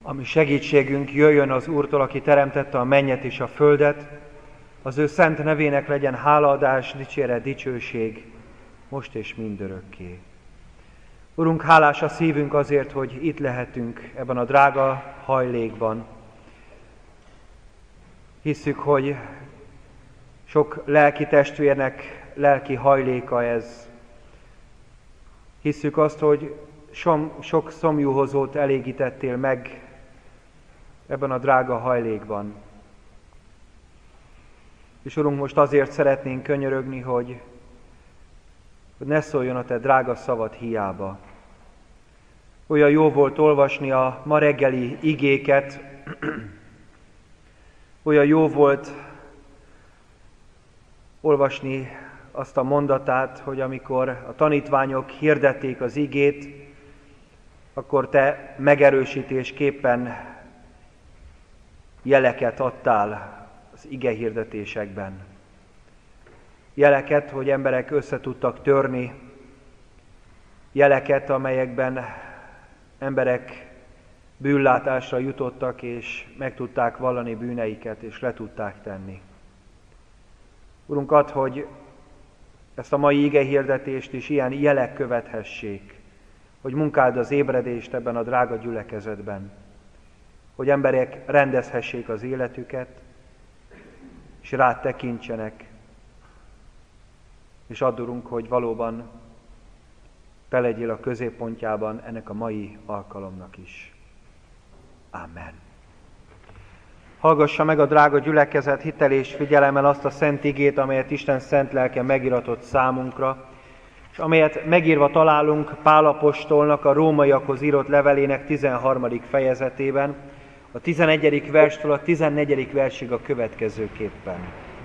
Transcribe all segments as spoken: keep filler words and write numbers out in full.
Ami segítségünk jöjjön az Úrtól, aki teremtette a mennyet és a földet, az ő szent nevének legyen hálaadás, dicséret, dicsőség, most és mindörökké. Urunk, hálás a szívünk azért, hogy itt lehetünk ebben a drága hajlékban. Hisszük, hogy sok lelki testvérnek lelki hajléka ez. Hisszük azt, hogy sok szomjúhozót elégítettél meg ebben a drága hajlékban. És Urunk, most azért szeretnénk könyörögni, hogy, hogy ne szóljon a Te drága szavad hiába. Olyan jó volt olvasni a ma reggeli igéket, olyan jó volt olvasni azt a mondatát, hogy amikor a tanítványok hirdették az igét, akkor Te megerősítésképpen jeleket adtál az ige hirdetésekben. Jeleket, hogy emberek össze tudtak törni, jeleket, amelyekben emberek bűnlátásra jutottak, és meg tudták vallani bűneiket, és le tudták tenni. Urunk, add, hogy ezt a mai igehirdetést is ilyen jelek követhessék, hogy munkáld az ébredést ebben a drága gyülekezetben, hogy emberek rendezhessék az életüket, és rád tekintsenek, és add, Urunk, hogy valóban te legyél a középpontjában ennek a mai alkalomnak is. Amen. Hallgassa meg a drága gyülekezet hittel és figyelemmel azt a szent igét, amelyet Isten szent lelke megiratott számunkra, és amelyet megírva találunk Pál apostolnak a rómaiakhoz írott levelének tizenharmadik fejezetében, a tizenegyedik verstől a tizennegyedik versig a következőképpen.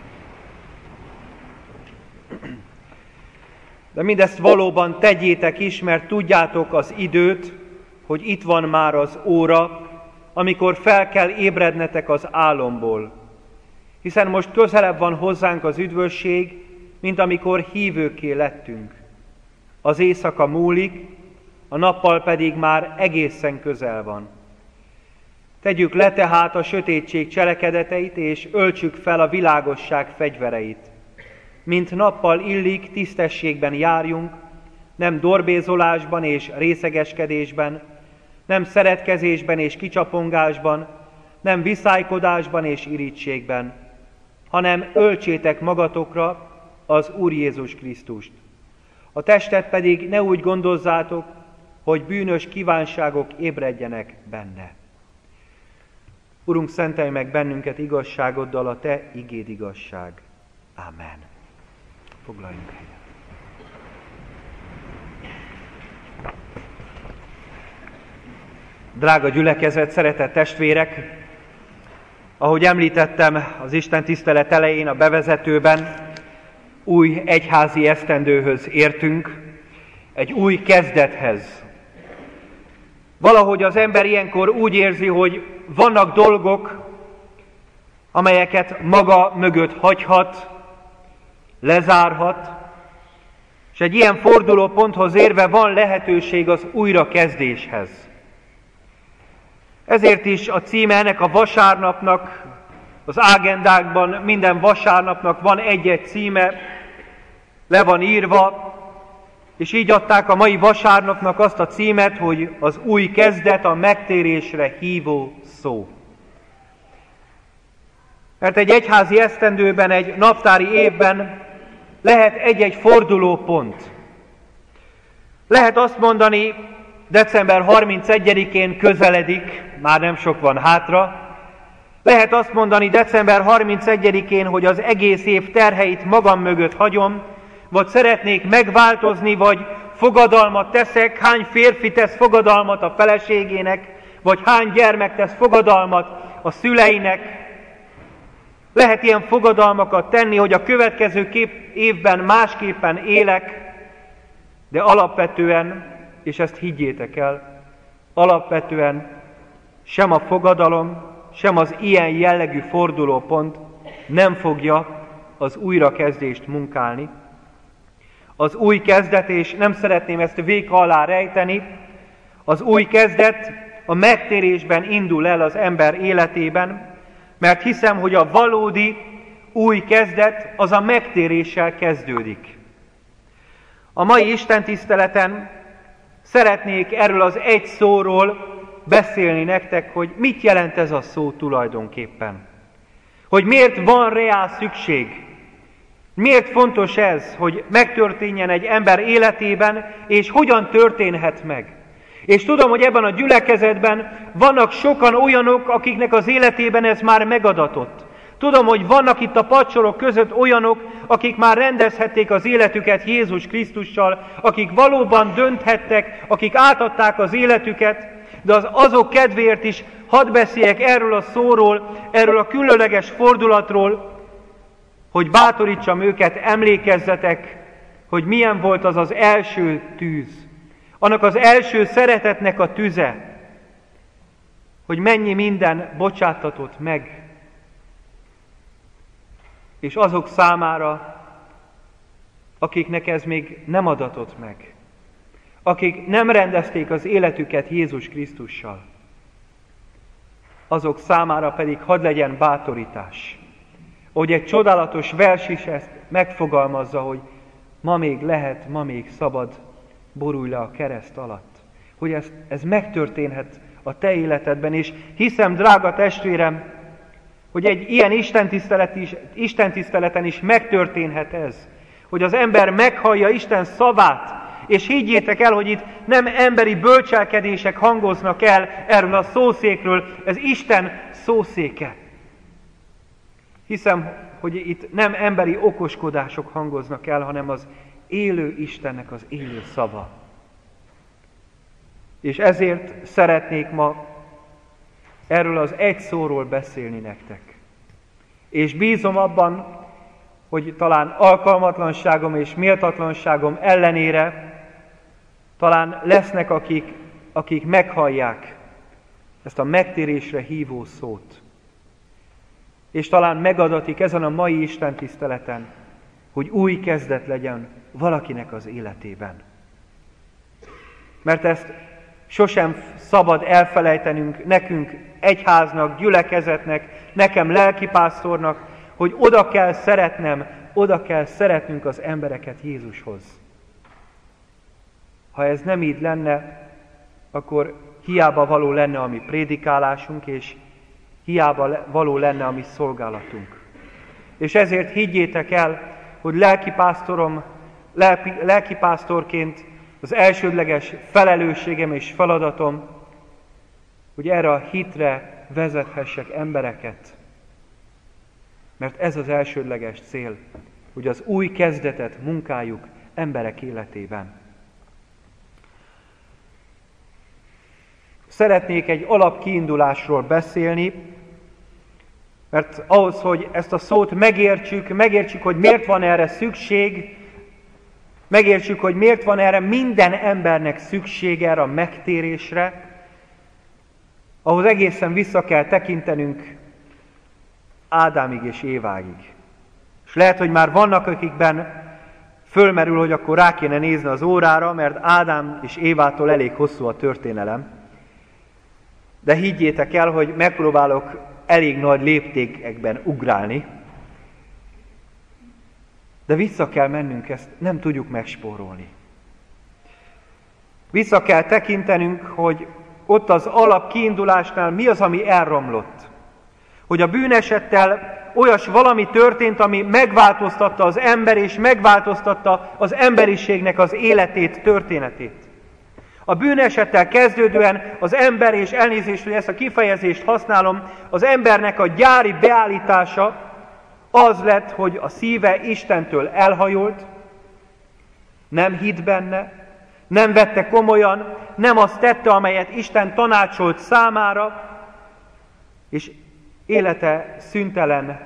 De mindezt valóban tegyétek is, mert tudjátok az időt, hogy itt van már az óra, amikor fel kell ébrednetek az álomból. Hiszen most közelebb van hozzánk az üdvösség, mint amikor hívőkké lettünk. Az éjszaka múlik, a nappal pedig már egészen közel van. Tegyük le tehát a sötétség cselekedeteit, és öltsük fel a világosság fegyvereit. Mint nappal illik, tisztességben járjunk, nem dorbézolásban és részegeskedésben, nem szeretkezésben és kicsapongásban, nem viszálykodásban és irítségben, hanem öltsétek magatokra az Úr Jézus Krisztust. A testet pedig ne úgy gondozzátok, hogy bűnös kívánságok ébredjenek benne. Urunk, szentelj meg bennünket igazságoddal, a Te igéd igazság. Amen. Foglaljunk helyet. Drága gyülekezet, szeretett testvérek! Ahogy említettem az Isten tisztelet elején, a bevezetőben, új egyházi esztendőhöz értünk, egy új kezdethez. Valahogy az ember ilyenkor úgy érzi, hogy vannak dolgok, amelyeket maga mögött hagyhat, lezárhat, és egy ilyen fordulóponthoz érve van lehetőség az újrakezdéshez. Ezért is a címe ennek a vasárnapnak, az ágendákban minden vasárnapnak van egy-egy címe, le van írva, és így adták a mai vasárnapnak azt a címet, hogy az új kezdet, a megtérésre hívó szó. Mert egy egyházi esztendőben, egy naptári évben lehet egy-egy fordulópont. Lehet azt mondani, december harmincegyedikén közeledik, már nem sok van hátra. Lehet azt mondani december harmincegyedikén, hogy az egész év terheit magam mögött hagyom, vagy szeretnék megváltozni, vagy fogadalmat teszek, hány férfi tesz fogadalmat a feleségének, vagy hány gyermek tesz fogadalmat a szüleinek. Lehet ilyen fogadalmakat tenni, hogy a következő kép évben másképpen élek, de alapvetően, és ezt higgyétek el, alapvetően sem a fogadalom, sem az ilyen jellegű fordulópont nem fogja az újrakezdést munkálni. Az új kezdet, és nem szeretném ezt véka alá rejteni, az új kezdet a megtérésben indul el az ember életében, mert hiszem, hogy a valódi új kezdet az a megtéréssel kezdődik. A mai istentiszteleten szeretnék erről az egy szóról beszélni nektek, hogy mit jelent ez a szó tulajdonképpen. Hogy miért van rá szükség. Miért fontos ez, hogy megtörténjen egy ember életében, és hogyan történhet meg. És tudom, hogy ebben a gyülekezetben vannak sokan olyanok, akiknek az életében ez már megadatott. Tudom, hogy vannak itt a padsorok között olyanok, akik már rendezhették az életüket Jézus Krisztussal, akik valóban dönthettek, akik átadták az életüket, de az azok kedvéért is hadd beszéljek erről a szóról, erről a különleges fordulatról, hogy bátorítsam őket, emlékezzetek, hogy milyen volt az az első tűz, annak az első szeretetnek a tüze, hogy mennyi minden bocsáttatott meg, és azok számára, akiknek ez még nem adatott meg, akik nem rendezték az életüket Jézus Krisztussal, azok számára pedig hadd legyen bátorítás. Hogy egy csodálatos vers is ezt megfogalmazza, hogy ma még lehet, ma még szabad, borulj le a kereszt alatt. Hogy ez, ez megtörténhet a te életedben, és hiszem, drága testvérem, hogy egy ilyen istentisztelet is, istentiszteleten is megtörténhet ez. Hogy az ember meghallja Isten szavát, és higgyétek el, hogy itt nem emberi bölcselkedések hangoznak el erről a szószékről, ez Isten szószéke. Hiszem, hogy itt nem emberi okoskodások hangoznak el, hanem az élő Istennek az élő szava. És ezért szeretnék ma erről az egy szóról beszélni nektek. És bízom abban, hogy talán alkalmatlanságom és méltatlanságom ellenére talán lesznek, akik, akik meghallják ezt a megtérésre hívó szót. És talán megadatik ezen a mai istentiszteleten, hogy új kezdet legyen valakinek az életében. Mert ezt sosem szabad elfelejtenünk nekünk, egyháznak, gyülekezetnek, nekem lelkipásztornak, hogy oda kell szeretnem, oda kell szeretnünk az embereket Jézushoz. Ha ez nem így lenne, akkor hiába való lenne a mi prédikálásunk, és hiába való lenne a mi szolgálatunk. És ezért higgyétek el, hogy lelkipásztorom, lelki, lelkipásztorként az elsődleges felelősségem és feladatom, hogy erre a hitre vezethessek embereket. Mert ez az elsődleges cél, hogy az új kezdetet munkáljuk emberek életében. Szeretnék egy alapkiindulásról beszélni, mert ahhoz, hogy ezt a szót megértsük, megértsük, hogy miért van erre szükség, megértsük, hogy miért van erre minden embernek szüksége, erre a megtérésre, ahhoz egészen vissza kell tekintenünk Ádámig és Éváig. És lehet, hogy már vannak, akikben fölmerül, hogy akkor rá kéne nézni az órára, mert Ádám és Évától elég hosszú a történelem. De higgyétek el, hogy megpróbálok elég nagy léptékekben ugrálni, de vissza kell mennünk, ezt nem tudjuk megspórolni. Vissza kell tekintenünk, hogy ott az alap kiindulásnál mi az, ami elromlott. Hogy a bűnesettel olyas valami történt, ami megváltoztatta az ember, és megváltoztatta az emberiségnek az életét, történetét. A bűnesettel kezdődően az ember, és elnézést, hogy ezt a kifejezést használom, az embernek a gyári beállítása az lett, hogy a szíve Istentől elhajolt, nem hitt benne, nem vette komolyan, nem azt tette, amelyet Isten tanácsolt számára, és élete szüntelen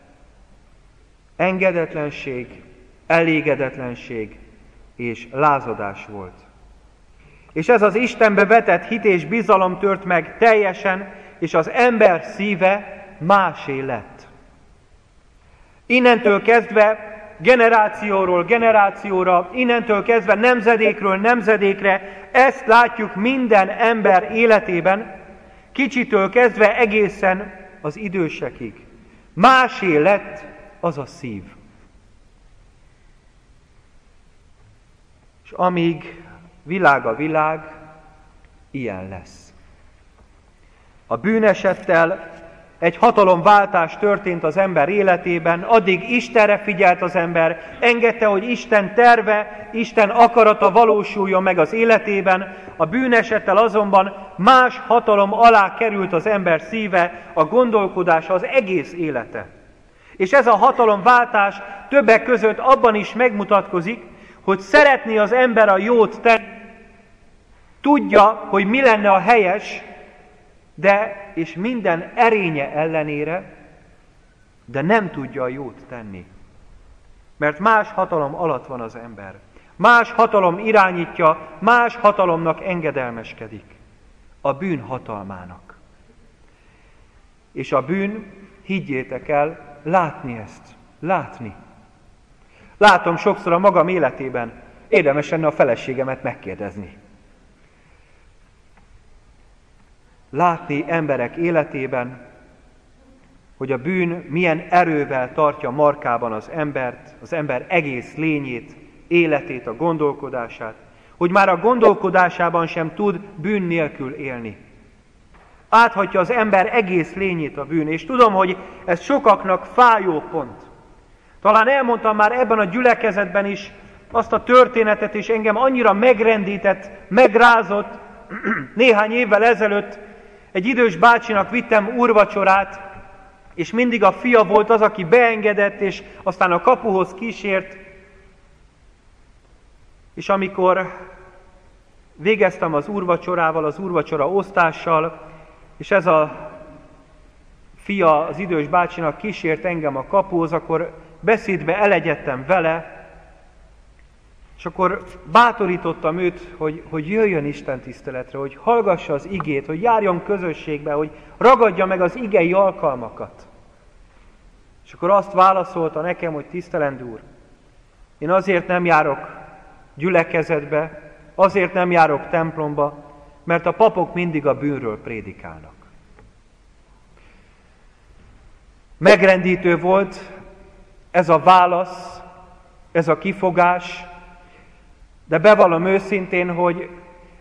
engedetlenség, elégedetlenség és lázadás volt. És ez az Istenbe vetett hit és bizalom tört meg teljesen, és az ember szíve másé lett. Innentől kezdve generációról generációra, innentől kezdve nemzedékről nemzedékre. Ezt látjuk minden ember életében, kicsitől kezdve egészen az idősekig. Másé lett az a szív. És amíg világ a világ, ilyen lesz. A bűnesettel egy hatalomváltás történt az ember életében, addig Istenre figyelt az ember, engedte, hogy Isten terve, Isten akarata valósuljon meg az életében, a bűnesettel azonban más hatalom alá került az ember szíve, a gondolkodása, az egész élete. És ez a hatalomváltás többek között abban is megmutatkozik, hogy szeretné az ember a jót tenni, tudja, hogy mi lenne a helyes, de és minden erénye ellenére, de nem tudja a jót tenni. Mert más hatalom alatt van az ember. Más hatalom irányítja, más hatalomnak engedelmeskedik. A bűn hatalmának. És a bűn, higgyétek el, látni ezt. Látni. Látom sokszor a magam életében, érdemes lenne a feleségemet megkérdezni. Látni emberek életében, hogy a bűn milyen erővel tartja markában az embert, az ember egész lényét, életét, a gondolkodását, hogy már a gondolkodásában sem tud bűn nélkül élni. Áthatja az ember egész lényét a bűn, és tudom, hogy ez sokaknak fájó pont. Talán elmondtam már ebben a gyülekezetben is azt a történetet, és engem annyira megrendített, megrázott, néhány évvel ezelőtt egy idős bácsinak vittem úrvacsorát, és mindig a fia volt az, aki beengedett, és aztán a kapuhoz kísért. És amikor végeztem az úrvacsorával, az úrvacsora osztással, és ez a fia az idős bácsinak kísért engem a kapuhoz, akkor beszédbe elegyedtem vele, és akkor bátorítottam őt, hogy, hogy jöjjön Isten tiszteletre, hogy hallgassa az igét, hogy járjon közösségbe, hogy ragadja meg az igei alkalmakat. És akkor azt válaszolta nekem, hogy tisztelendő úr, én azért nem járok gyülekezetbe, azért nem járok templomba, mert a papok mindig a bűnről prédikálnak. Megrendítő volt ez a válasz, ez a kifogás, de bevallom őszintén, hogy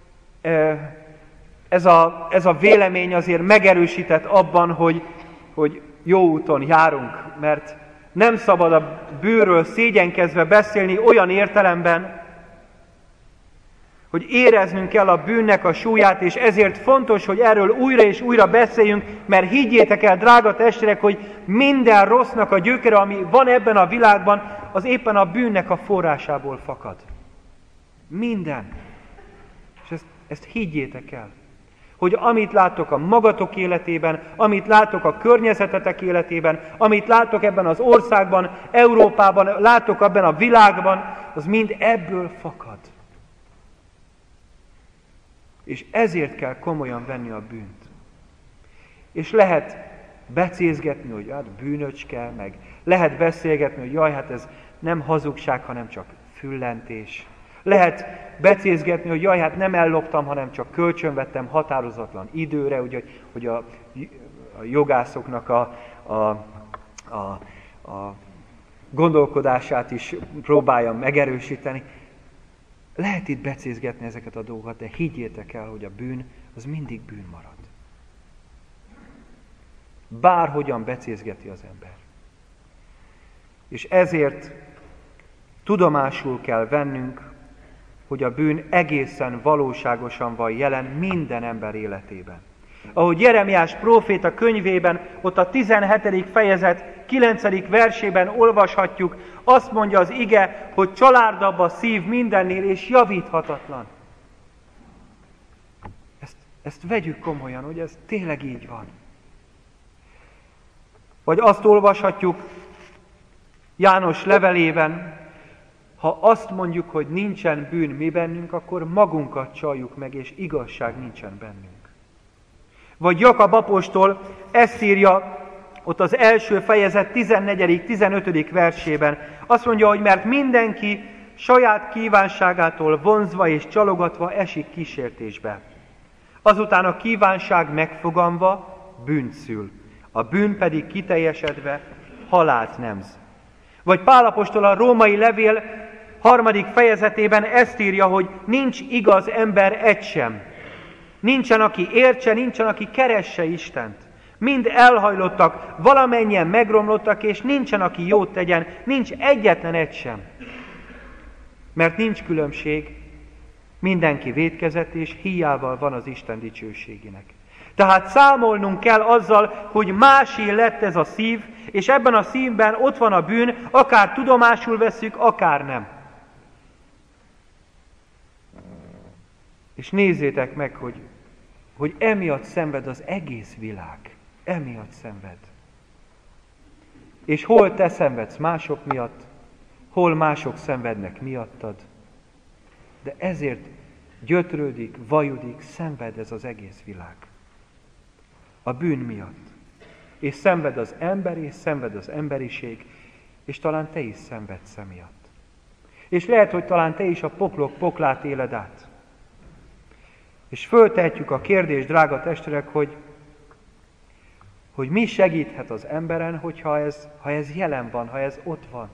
ez a, ez a vélemény azért megerősített abban, hogy, hogy jó úton járunk, mert nem szabad a bűnről szégyenkezve beszélni olyan értelemben, hogy éreznünk kell a bűnnek a súlyát, és ezért fontos, hogy erről újra és újra beszéljünk, mert higgyétek el, drága testvérek, hogy minden rossznak a gyökere, ami van ebben a világban, az éppen a bűnnek a forrásából fakad. Minden. És ezt, ezt higgyétek el, hogy amit láttok a magatok életében, amit láttok a környezetetek életében, amit láttok ebben az országban, Európában, láttok ebben a világban, az mind ebből fakad. És ezért kell komolyan venni a bűnt. És lehet becézgetni, hogy hát bűnöcske, meg lehet beszélgetni, hogy jaj, hát ez nem hazugság, hanem csak füllentés. Lehet becézgetni, hogy jaj, hát nem elloptam, hanem csak kölcsönvettem határozatlan időre, ugye, hogy a, a jogászoknak a, a, a, a gondolkodását is próbáljam megerősíteni. Lehet itt becézgetni ezeket a dolgokat, de higgyétek el, hogy a bűn az mindig bűn marad. Bárhogyan becézgeti az ember. És ezért tudomásul kell vennünk, hogy a bűn egészen valóságosan van jelen minden ember életében. Ahogy Jeremiás próféta könyvében, ott a tizenhetedik fejezet kilencedik versében olvashatjuk, azt mondja az ige, hogy csalárdabb a szív mindennél, és javíthatatlan. Ezt, ezt vegyük komolyan, hogy ez tényleg így van. Vagy azt olvashatjuk János levelében, ha azt mondjuk, hogy nincsen bűn mi bennünk, akkor magunkat csaljuk meg, és igazság nincsen bennünk. Vagy Jakab apostol ezt írja ott az első fejezet tizennegyedik tizenötödik versében. Azt mondja, hogy mert mindenki saját kívánságától vonzva és csalogatva esik kísértésbe. Azután a kívánság megfoganva bűnt szül, a bűn pedig kiteljesedve halált nemz. Vagy Pál apostol a római levél harmadik fejezetében ezt írja, hogy nincs igaz ember egy sem. Nincsen, aki értse, nincsen, aki keresse Istent. Mind elhajlottak, valamennyien megromlottak, és nincsen, aki jót tegyen, nincs egyetlen egy sem. Mert nincs különbség, mindenki vétkezett, és híjával van az Isten dicsőségének. Tehát számolnunk kell azzal, hogy másé lett ez a szív, és ebben a szívben ott van a bűn, akár tudomásul vesszük, akár nem. És nézzétek meg, hogy, hogy emiatt szenved az egész világ. Emiatt szenved. És hol te szenvedsz mások miatt, hol mások szenvednek miattad, de ezért gyötrődik, vajudik, szenved ez az egész világ. A bűn miatt. És szenved az ember, és szenved az emberiség, és talán te is szenvedsz emiatt. És lehet, hogy talán te is a poklok poklát éled át. És föltehetjük a kérdést, drága testvérek, hogy, hogy mi segíthet az emberen, hogyha ez, ha ez jelen van, ha ez ott van.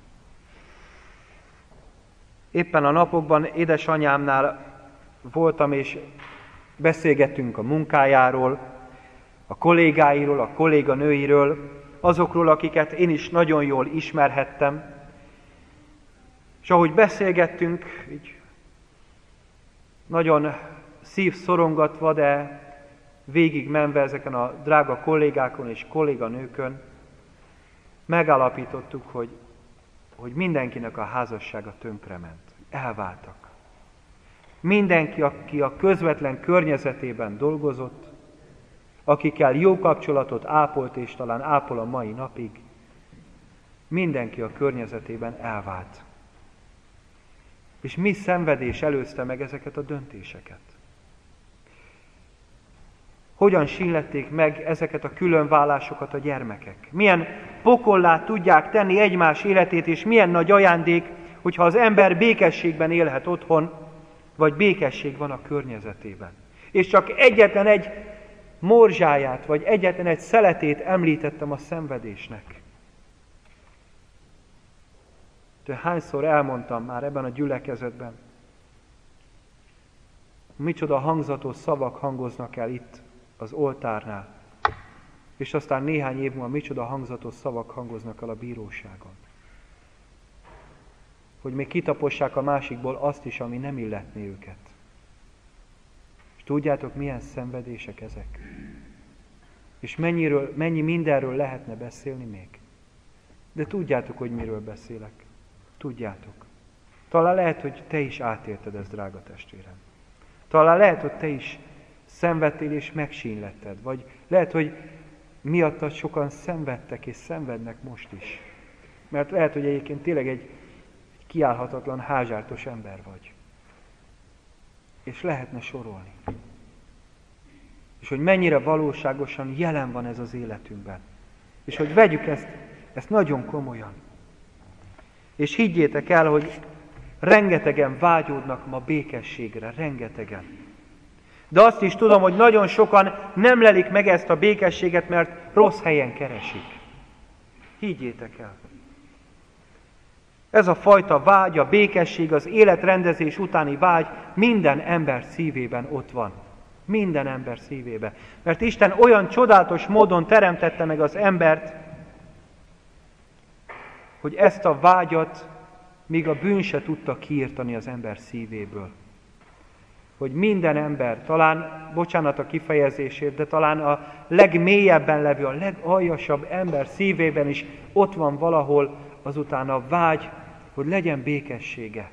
Éppen a napokban édesanyámnál voltam, és beszélgettünk a munkájáról, a kollégáiról, a kolléganőiről, azokról, akiket én is nagyon jól ismerhettem. És ahogy beszélgettünk, így nagyon szívszorongatva, de végig menve ezeken a drága kollégákon és kolléganőkön, megállapítottuk, hogy, hogy mindenkinek a házassága tönkrement. Elváltak. Mindenki, aki a közvetlen környezetében dolgozott, akikkel jó kapcsolatot ápolt, és talán ápol a mai napig, mindenki a környezetében elvált. És mi szenvedés előzte meg ezeket a döntéseket? Hogyan sínlették meg ezeket a különválásokat a gyermekek? Milyen pokollá tudják tenni egymás életét, és milyen nagy ajándék, hogyha az ember békességben élhet otthon, vagy békesség van a környezetében. És csak egyetlen egy morzsáját, vagy egyetlen egy szeletét említettem a szenvedésnek. De hányszor elmondtam már ebben a gyülekezetben, micsoda hangzatos szavak hangoznak el itt az oltárnál, és aztán néhány év múlva micsoda hangzatos szavak hangoznak el a bíróságon. Hogy még kitapossák a másikból azt is, ami nem illetné őket. És tudjátok, milyen szenvedések ezek? És mennyiről, mennyi mindenről lehetne beszélni még? De tudjátok, hogy miről beszélek. Tudjátok. Talán lehet, hogy te is átérted ezt, drága testvérem. Talán lehet, hogy te is szenvedtél és megsínletted. Vagy lehet, hogy miattad sokan szenvedtek és szenvednek most is. Mert lehet, hogy egyébként tényleg egy kiállhatatlan, házsártos ember vagy. És lehetne sorolni. És hogy mennyire valóságosan jelen van ez az életünkben. És hogy vegyük ezt, ezt nagyon komolyan. És higgyétek el, hogy rengetegen vágyódnak ma békességre, rengetegen. De azt is tudom, hogy nagyon sokan nem lelik meg ezt a békességet, mert rossz helyen keresik. Higgyétek el. Ez a fajta vágy, a békesség, az életrendezés utáni vágy minden ember szívében ott van. Minden ember szívében. Mert Isten olyan csodálatos módon teremtette meg az embert, hogy ezt a vágyat még a bűn se tudta kiirtani az ember szívéből. Hogy minden ember, talán, bocsánat a kifejezésért, de talán a legmélyebben levő, a legaljasabb ember szívében is ott van valahol azután a vágy, hogy legyen békessége.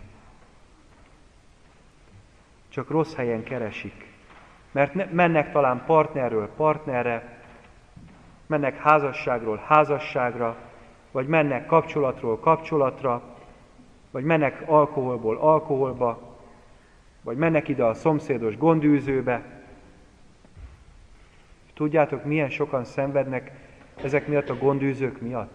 Csak rossz helyen keresik. Mert ne, mennek talán partnerről partnerre, mennek házasságról házasságra, vagy mennek kapcsolatról kapcsolatra, vagy mennek alkoholból alkoholba, vagy mennek ide a szomszédos gondűzőbe. Tudjátok, milyen sokan szenvednek Ezek miatt a gondűzők miatt?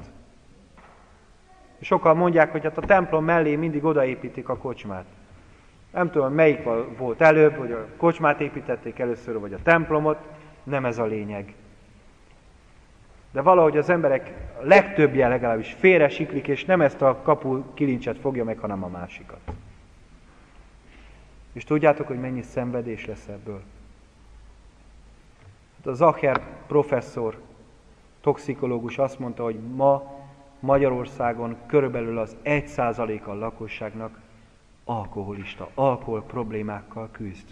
Sokan mondják, hogy hát a templom mellé mindig odaépítik a kocsmát. Nem tudom, melyik volt előbb, hogy a kocsmát építették először, vagy a templomot, nem ez a lényeg. De valahogy az emberek legtöbbje legalábbis félre siklik, és nem ezt a kapu kilincset fogja meg, hanem a másikat. És tudjátok, hogy mennyi szenvedés lesz ebből? Hát a Zacher professzor, toxikológus azt mondta, hogy ma Magyarországon körülbelül az egy százaléka a lakosságnak alkoholista, alkohol problémákkal küzd.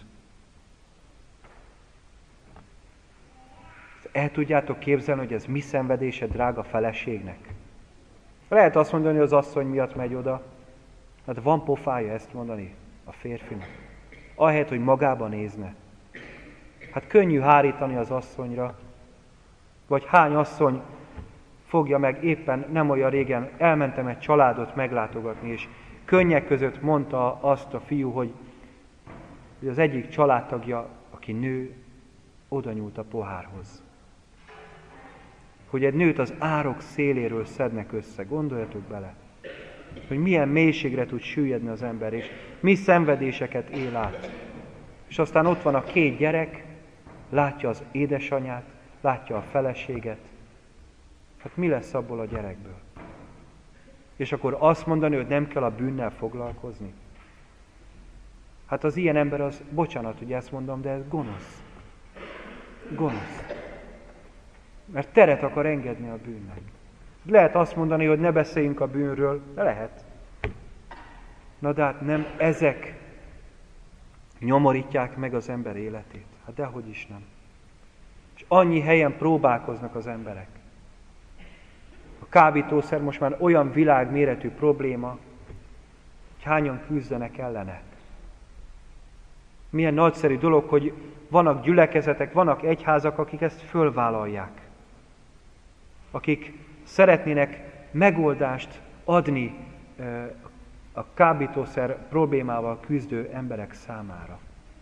El tudjátok képzelni, hogy ez mi szenvedése drága feleségnek? Lehet azt mondani, hogy az asszony miatt megy oda. Hát van pofája ezt mondani a férfinak. Ahelyett, hogy magába nézne. Hát könnyű hárítani az asszonyra. Vagy hány asszony fogja meg, éppen nem olyan régen elmentem egy családot meglátogatni, és könnyek között mondta azt a fiú, hogy, hogy az egyik családtagja, aki nő, oda nyúlt a pohárhoz. Hogy egy nőt az árok széléről szednek össze. Gondoljatok bele, hogy milyen mélységre tud süllyedni az ember, és mi szenvedéseket él át. És aztán ott van a két gyerek, látja az édesanyját, látja a feleséget. Hát mi lesz abból a gyerekből? És akkor azt mondani, hogy nem kell a bűnnel foglalkozni? Hát az ilyen ember az, bocsánat, hogy ezt mondom, de ez gonosz. Gonosz. Mert teret akar engedni a bűnnek. Lehet azt mondani, hogy ne beszéljünk a bűnről, de lehet. Na de hát nem ezek nyomorítják meg az ember életét. Hát dehogy is nem. És annyi helyen próbálkoznak az emberek. A kábítószer most már olyan világméretű probléma, hogy hányan küzdenek ellene. Milyen nagyszerű dolog, hogy vannak gyülekezetek, vannak egyházak, akik ezt fölvállalják. Akik szeretnének megoldást adni a kábítószer problémával küzdő emberek számára.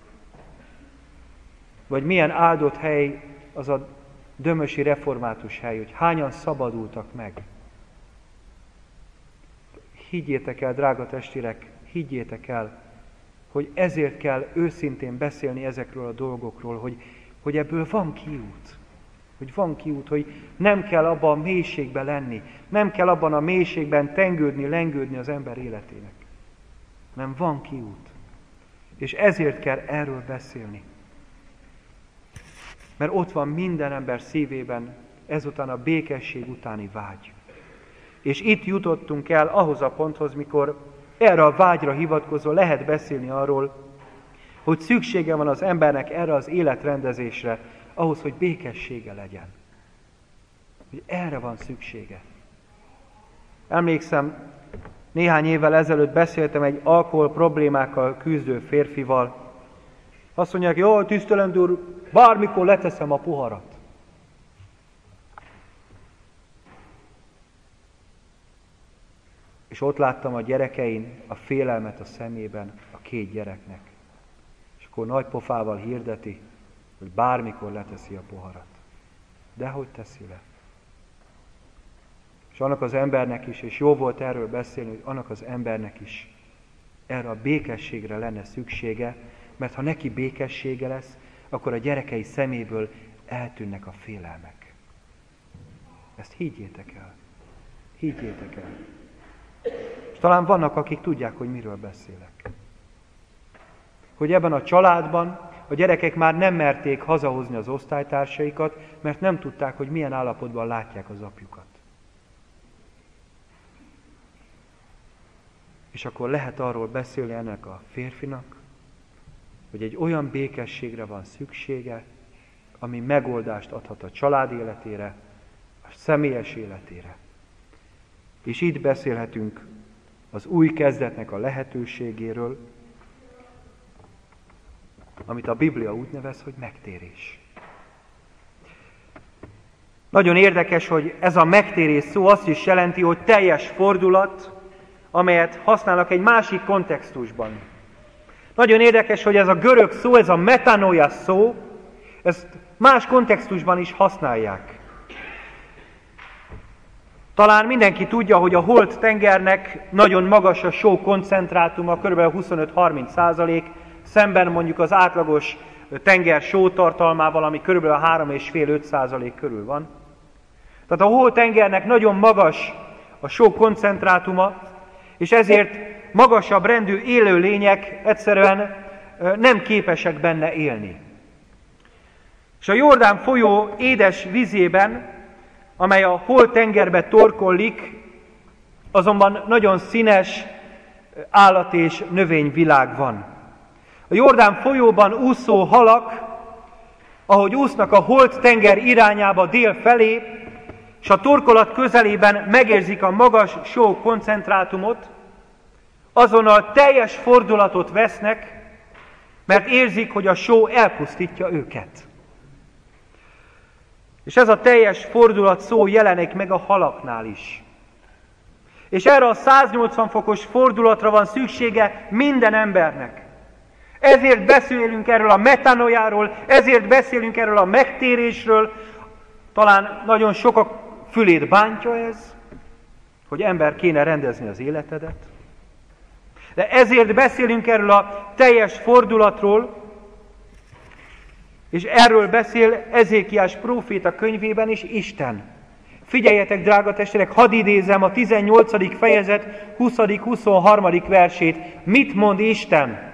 Vagy milyen áldott hely az a dömösi református hely, hogy hányan szabadultak meg. Higgyétek el, drága testvérek, higgyétek el, hogy ezért kell őszintén beszélni ezekről a dolgokról, hogy, hogy ebből van kiút. Hogy van kiút, hogy nem kell abban a mélységben lenni, nem kell abban a mélységben tengődni, lengődni az ember életének. Nem van kiút. És ezért kell erről beszélni. Mert ott van minden ember szívében ezután a békesség utáni vágy. És itt jutottunk el ahhoz a ponthoz, mikor erre a vágyra hivatkozva lehet beszélni arról, hogy szüksége van az embernek erre az életrendezésre, ahhoz, hogy békessége legyen. Hogy erre van szüksége. Emlékszem, néhány évvel ezelőtt beszéltem egy alkohol problémákkal küzdő férfival. Azt mondják, jó, tisztelendő úr, bármikor leteszem a poharat. És ott láttam a gyerekein a félelmet a szemében a két gyereknek. És akkor nagy pofával hirdeti, hogy bármikor leteszi a poharat. De hogy teszi le? És annak az embernek is, és jó volt erről beszélni, hogy annak az embernek is erre a békességre lenne szüksége, mert ha neki békessége lesz, akkor a gyerekei szeméből eltűnnek a félelmek. Ezt higgyétek el. Higgyétek el. És talán vannak, akik tudják, hogy miről beszélek. Hogy ebben a családban a gyerekek már nem merték hazahozni az osztálytársaikat, mert nem tudták, hogy milyen állapotban látják az apjukat. És akkor lehet arról beszélni ennek a férfinak, hogy egy olyan békességre van szüksége, ami megoldást adhat a család életére, a személyes életére. És itt beszélhetünk az új kezdetnek a lehetőségéről, amit a Biblia úgy nevez, hogy megtérés. Nagyon érdekes, hogy ez a megtérés szó azt is jelenti, hogy teljes fordulat, amelyet használnak egy másik kontextusban. Nagyon érdekes, hogy ez a görög szó, ez a metanoia szó, ezt más kontextusban is használják. Talán mindenki tudja, hogy a Holt tengernek nagyon magas a só koncentrátuma, kb. huszonöt-harminc százalék, szemben mondjuk az átlagos tenger sótartalmával, ami kb. három egész öt-öt százalék körül van. Tehát a Holt tengernek nagyon magas a só koncentrátuma, és ezért magasabb rendű élőlények egyszerűen nem képesek benne élni. És a Jordán folyó édes vízében, amely a Holt tengerbe torkollik, azonban nagyon színes állat- és növényvilág van. A Jordán folyóban úszó halak, ahogy úsznak a Holt tenger irányába dél felé, és a torkolat közelében megérzik a magas só koncentrátumot, azonnal teljes fordulatot vesznek, mert érzik, hogy a só elpusztítja őket. És ez a teljes fordulat szó jelenik meg a halaknál is. És erre a száznyolcvan fokos fordulatra van szüksége minden embernek. Ezért beszélünk erről a metanoiáról, ezért beszélünk erről a megtérésről. Talán nagyon sokak fülét bántja ez, hogy ember kéne rendezni az életedet. De ezért beszélünk erről a teljes fordulatról, és erről beszél Ezékiás próféta könyvében is Isten. Figyeljetek, drága testvérek, hadd idézem a tizennyolcadik fejezet huszadik-huszonharmadik versét. Mit mond Isten?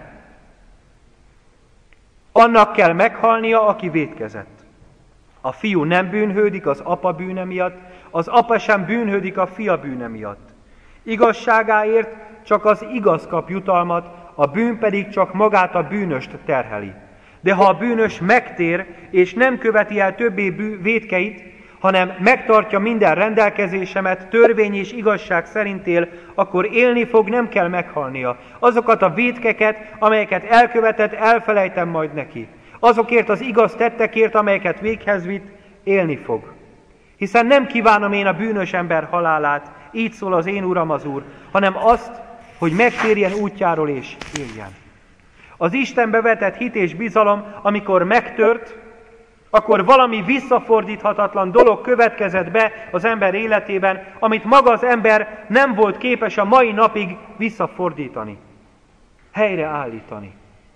Annak kell meghalnia, aki vétkezett. A fiú nem bűnhődik az apa bűne miatt, az apa sem bűnhődik a fia bűne miatt. Igazságáért csak az igaz kap jutalmat, a bűn pedig csak magát a bűnöst terheli. De ha a bűnös megtér, és nem követi el többé bű, vétkeit, hanem megtartja minden rendelkezésemet, törvény és igazság szerint él, akkor élni fog, nem kell meghalnia. Azokat a vétkeket, amelyeket elkövetett, elfelejtem majd neki. Azokért az igaz tettekért, amelyeket véghez vitt, élni fog. Hiszen nem kívánom én a bűnös ember halálát, így szól az én Uram az Úr, hanem azt, hogy megtérjen útjáról és éljen. Az Istenbe vetett hit és bizalom, amikor megtört, akkor valami visszafordíthatatlan dolog következett be az ember életében, amit maga az ember nem volt képes a mai napig visszafordítani, helyreállítani.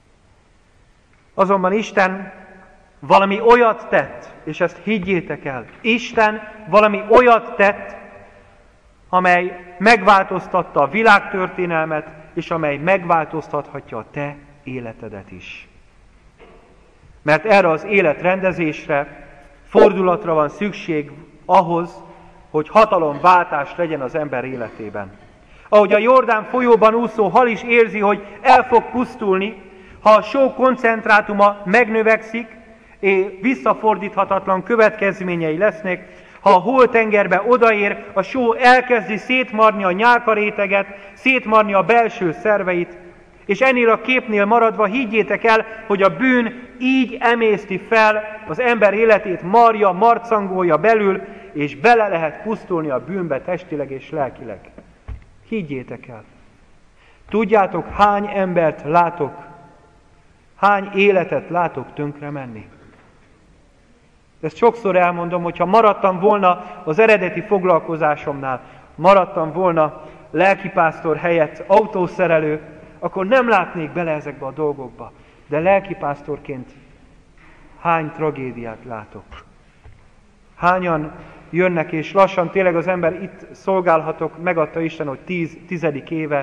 Azonban Isten valami olyat tett, és ezt higgyétek el, Isten valami olyat tett, amely megváltoztatta a világtörténelmet, és amely megváltoztathatja a te életedet is. Mert erre az életrendezésre, fordulatra van szükség ahhoz, hogy hatalomváltás legyen az ember életében. Ahogy a Jordán folyóban úszó hal is érzi, hogy el fog pusztulni, ha a só koncentrátuma megnövekszik, és visszafordíthatatlan következményei lesznek, ha a Holt tengerbe odaér, a só elkezdi szétmarni a nyálkaréteget, szétmarni a belső szerveit, és ennél a képnél maradva higgyétek el, hogy a bűn így emészti fel az ember életét, marja, marcangolja belül, és bele lehet pusztulni a bűnbe testileg és lelkileg. Higgyétek el. Tudjátok, hány embert látok, hány életet látok tönkre menni? Ezt sokszor elmondom, hogyha maradtam volna az eredeti foglalkozásomnál, maradtam volna lelkipásztor helyett autószerelő, akkor nem látnék bele ezekbe a dolgokba. De lelkipásztorként hány tragédiát látok. Hányan jönnek, és lassan tényleg az ember itt szolgálhatok, megadta Isten, hogy tíz, tizedik éve,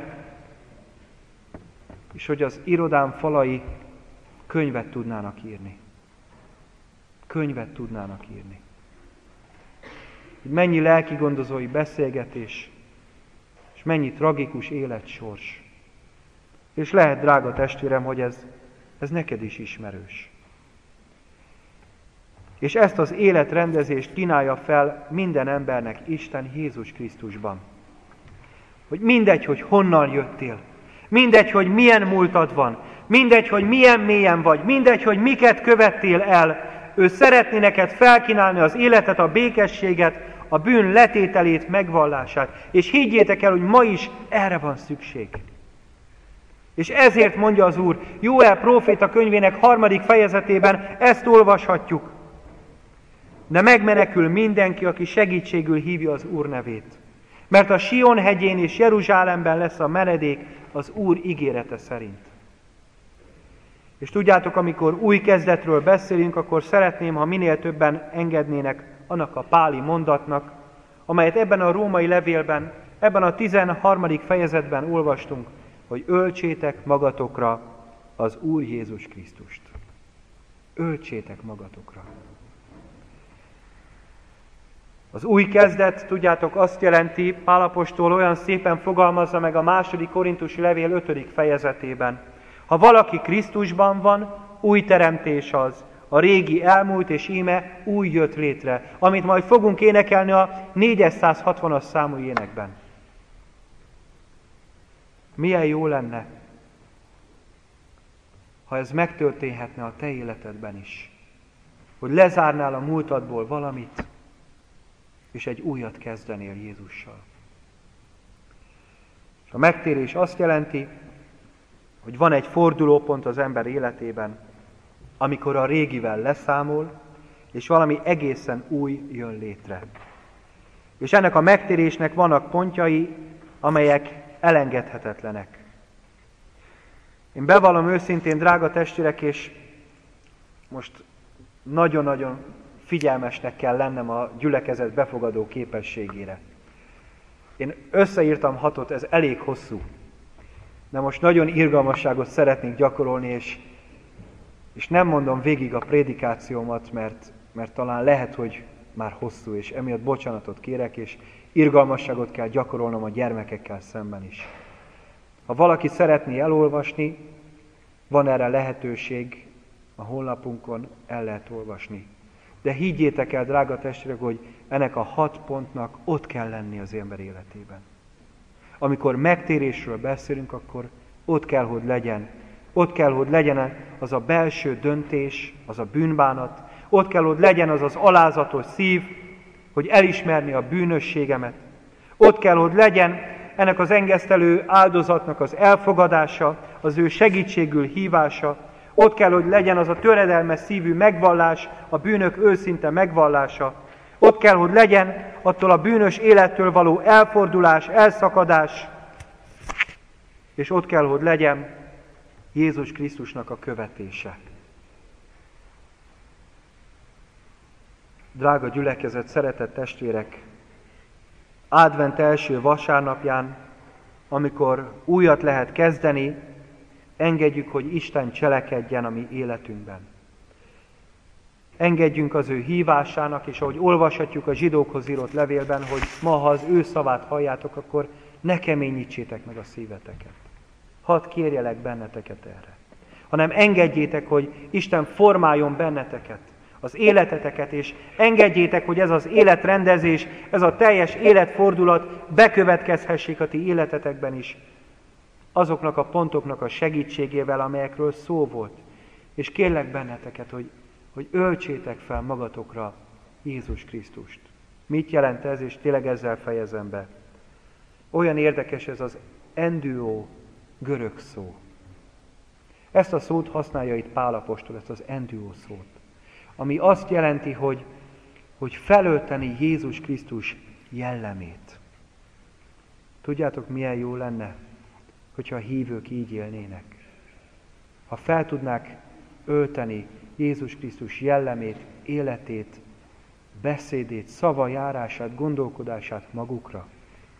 és hogy az irodám falai könyvet tudnának írni. Könyvet tudnának írni. Mennyi lelkigondozói beszélgetés, és mennyi tragikus életsors. És lehet, drága testvérem, hogy ez, ez neked is ismerős. És ezt az életrendezést kínálja fel minden embernek Isten Jézus Krisztusban. Hogy mindegy, hogy honnan jöttél, mindegy, hogy milyen múltad van, mindegy, hogy milyen mélyen vagy, mindegy, hogy miket követtél el, ő szeretné neked felkínálni az életet, a békességet, a bűn letételét, megvallását. És higgyétek el, hogy ma is erre van szükség. És ezért mondja az Úr, Jóel próféta könyvének harmadik fejezetében ezt olvashatjuk. de megmenekül mindenki, aki segítségül hívja az Úr nevét. Mert a Sion hegyén és Jeruzsálemben lesz a menedék az Úr ígérete szerint. És tudjátok, amikor új kezdetről beszélünk, akkor szeretném, ha minél többen engednének annak a páli mondatnak, amelyet ebben a római levélben, ebben a tizenharmadik fejezetben olvastunk, hogy öltsétek magatokra az Úr Jézus Krisztust. Öltsétek magatokra. Az új kezdet, tudjátok, azt jelenti, Pál apostol olyan szépen fogalmazza meg a második korintusi levél ötödik fejezetében. Ha valaki Krisztusban van, új teremtés az, a régi elmúlt, és íme új jött létre, amit majd fogunk énekelni a négyszázhatvanas számú énekben. Milyen jó lenne, ha ez megtörténhetne a te életedben is, hogy lezárnál a múltadból valamit, és egy újat kezdenél Jézussal. És a megtérés azt jelenti, hogy van egy fordulópont az ember életében, amikor a régivel leszámol, és valami egészen új jön létre. És ennek a megtérésnek vannak pontjai, amelyek elengedhetetlenek. Én bevallom őszintén, drága testvérek, és most nagyon-nagyon figyelmesnek kell lennem a gyülekezet befogadó képességére. Én összeírtam hatot, ez elég hosszú. De most nagyon irgalmasságot szeretnék gyakorolni, és, és nem mondom végig a prédikációmat, mert, mert talán lehet, hogy már hosszú, és emiatt bocsánatot kérek, és irgalmasságot kell gyakorolnom a gyermekekkel szemben is. Ha valaki szeretné elolvasni, van erre lehetőség, a honlapunkon el lehet olvasni. De higgyétek el, drága testvérek, hogy ennek a hat pontnak ott kell lenni az ember életében. Amikor megtérésről beszélünk, akkor ott kell, hogy legyen. Ott kell, hogy legyen az a belső döntés, az a bűnbánat. Ott kell, hogy legyen az az alázatos szív, hogy elismerni a bűnösségemet. Ott kell, hogy legyen ennek az engesztelő áldozatnak az elfogadása, az ő segítségül hívása. Ott kell, hogy legyen az a töredelmes szívű megvallás, a bűnök őszinte megvallása. Ott kell, hogy legyen attól a bűnös élettől való elfordulás, elszakadás, és ott kell, hogy legyen Jézus Krisztusnak a követése. Drága gyülekezet, szeretett testvérek, advent első vasárnapján, amikor újat lehet kezdeni, engedjük, hogy Isten cselekedjen a mi életünkben. Engedjünk az ő hívásának, és ahogy olvashatjuk a zsidókhoz írott levélben, hogy ma, ha az ő szavát halljátok, akkor ne keményítsétek meg a szíveteket. Hadd kérjelek benneteket erre. Hanem engedjétek, hogy Isten formáljon benneteket, az életeteket, és engedjétek, hogy ez az életrendezés, ez a teljes életfordulat bekövetkezhessék a ti életetekben is, azoknak a pontoknak a segítségével, amelyekről szó volt. És kérlek benneteket, hogy, hogy öltsétek fel magatokra Jézus Krisztust. Mit jelent ez, és tényleg ezzel fejezem be. Olyan érdekes ez az enduo görög szó. Ezt a szót használja itt Pál apostol, ezt az enduo szót, ami azt jelenti, hogy, hogy felölteni Jézus Krisztus jellemét. Tudjátok, milyen jó lenne, hogyha a hívők így élnének. Ha fel tudnák ölteni Jézus Krisztus jellemét, életét, beszédét, szavajárását, gondolkodását magukra.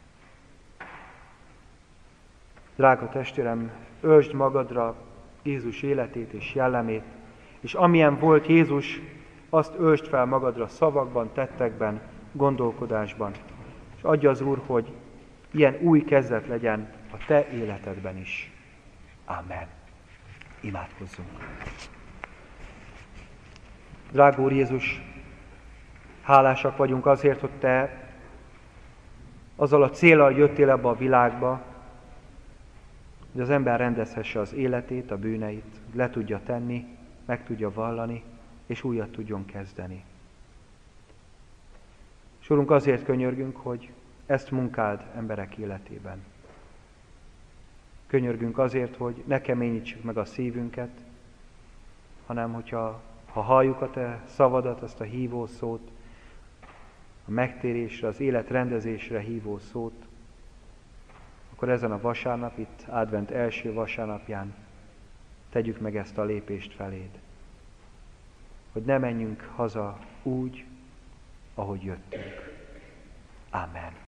Drága testvérem, öltsd magadra Jézus életét és jellemét, és amilyen volt Jézus, azt öltsd fel magadra szavakban, tettekben, gondolkodásban. És adja az Úr, hogy ilyen új kezdet legyen a te életedben is. Amen. Imádkozzunk. Drága Úr Jézus, hálásak vagyunk azért, hogy te azzal a céllal jöttél ebbe a világba, hogy az ember rendezhesse az életét, a bűneit, le tudja tenni, meg tudja vallani, és újat tudjon kezdeni. És Urunk, azért könyörgünk, hogy ezt munkáld emberek életében. Könyörgünk azért, hogy ne keményítsük meg a szívünket, hanem hogyha ha halljuk a te szavadat, azt a hívó szót, a megtérésre, az életrendezésre hívó szót, akkor ezen a vasárnap, itt advent első vasárnapján tegyük meg ezt a lépést feléd. Hogy ne menjünk haza úgy, ahogy jöttünk. Amen.